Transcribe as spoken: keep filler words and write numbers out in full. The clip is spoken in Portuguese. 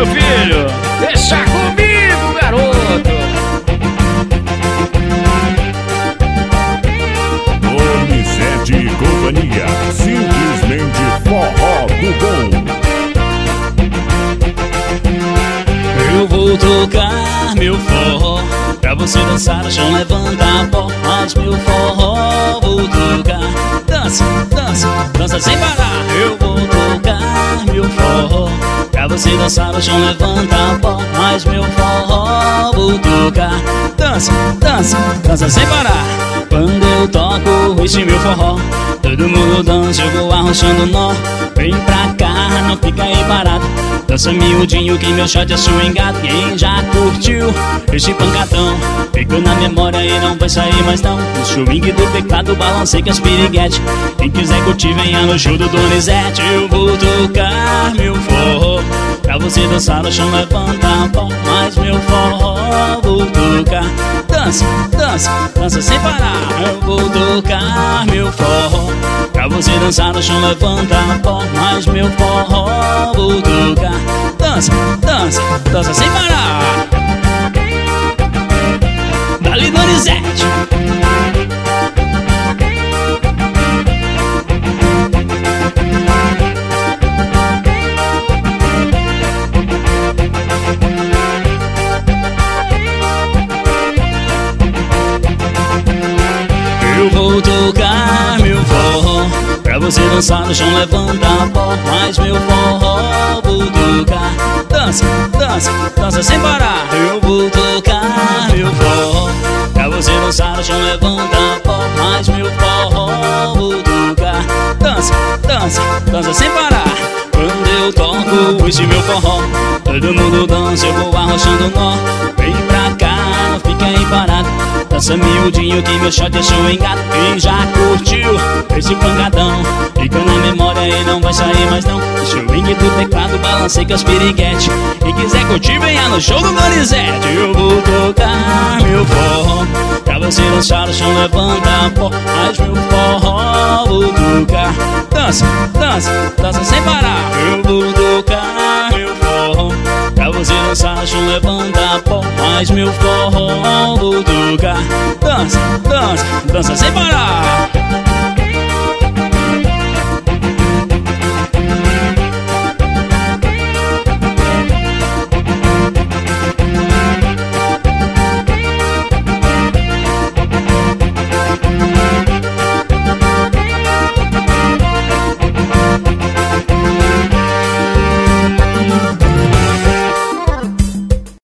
meu filho. Deixa comigo, garoto. Donizete e companhia, simplesmente forró do bom. Eu vou tocar meu forró pra você dançar no chão, levanta a pó. Mas meu forró vou tocar. Dança, dança, dança sem parar. Eu vou tocar meu forró pra você dançar no chão, levanta a pó. Mas meu forró vou tocar. Dança, dança, dança sem parar. Quando eu toco este meu forró, todo mundo dança, eu vou arrochando nó. Vem pra cá, não fica aí parado. Dança miudinho que meu shot é swingado. Quem já curtiu este pancadão ficou na memória e não vai sair mais não. O swing do teclado balancei com as piriguete. Quem quiser curtir venha no show do Donizete. Eu vou tocar meu forró pra você dançar no chão, levanta a pó. Mas meu forró vou tocar. Dança, dança, dança sem parar. Eu vou tocar meu forró pra você dançar no chão, levanta a pó. Mas meu forró vou tocar. Dança, dança, dança sem parar. Dali Donizete. Eu vou tocar meu forró pra você dançar no chão, levanta a pó. Mas meu forró vou tocar. Dança, dança, dança sem parar. Eu vou tocar meu forró pra você dançar no chão, levanta a pó. Mas meu forró vou tocar. Dança, dança, dança sem parar. Quando eu toco esse meu forró, todo mundo dança, eu vou arrochando nó. Vem pra cá, não fica aí parado. Dança miudinho que meu shot é swingado. Quem já curtiu esse pancadão fica na memória e não vai sair mais não. O swing do teclado balancei com as piriguete. Quem quiser curtir venha no show do Donizete. Eu vou tocar meu forró pra você dançar no chão, levanta a pó. Mas meu forró vou tocar. Dança, dança, dança sem parar. Eu vou tocar meu forró pra você dançar no chão, levanta a pó. Mas meu forró vou tocar. Dança, dança, dança sem parar.